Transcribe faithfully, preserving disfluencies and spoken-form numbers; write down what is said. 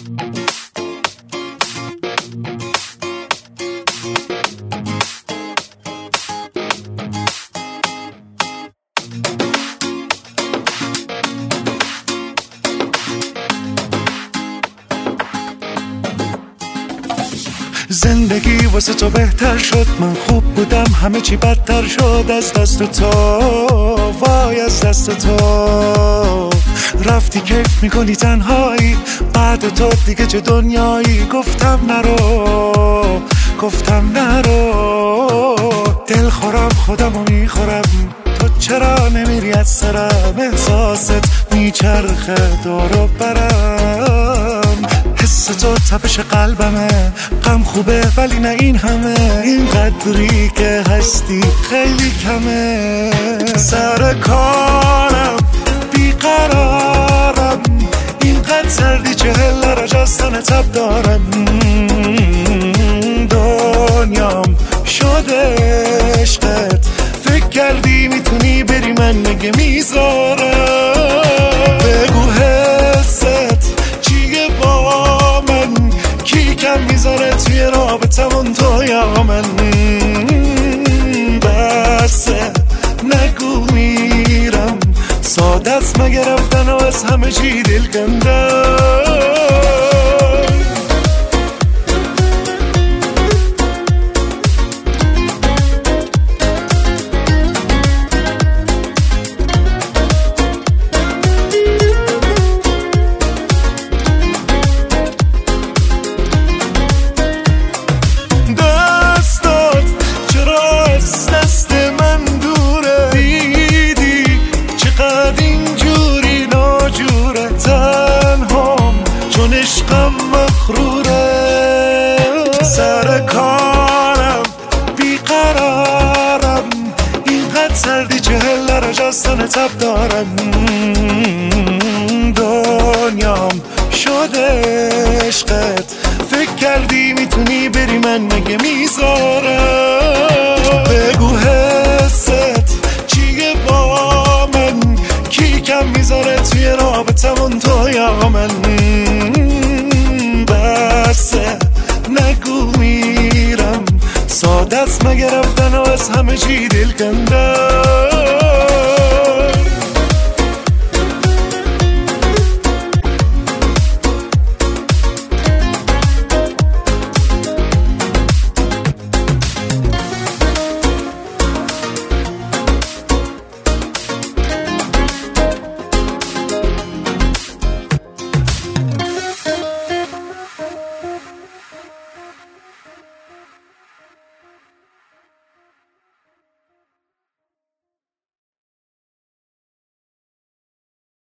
زندگی واسه تو بهتر شد، من خوب بودم همه چی بدتر شد. از دست تو وای از دست تو رفتی کیف میکنی تنهایی، بعد تو دیگه چه دنیایی. گفتم نرو گفتم نرو، دل خورم خودمو میخورم، تو چرا نمیری از سرم؟ احساست میچرخه دورو برم، حس تو تپش قلبمه، غم خوبه ولی نه این همه، این قدری که هستی خیلی کمه. سر کارم بیقرارم، اینقدر سردی چهل درجه از تن تب دارم، دنیام شده عشقت، فکر کردی میتونی بری من نگه میذارم. بگو حست چیه با من، کی کم میذاره توی رابطمون تو یا من؟ بسه نگو میرم، ساده است مگه رفتن و از همه چی دل کندم. عشقم مغروره، سر کارم بیقرارم، اینقدر سردی چهل درجه از تن تب دارم، دنیام شده عشقت، فکر کردی میتونی بری من مگه میذارم. بگو حست چیه با من، کی کم میذاره توی رابطمون تو یا من؟ بسه نگو میرم، ساده است مگه رفتن و از همه چی دل کندم.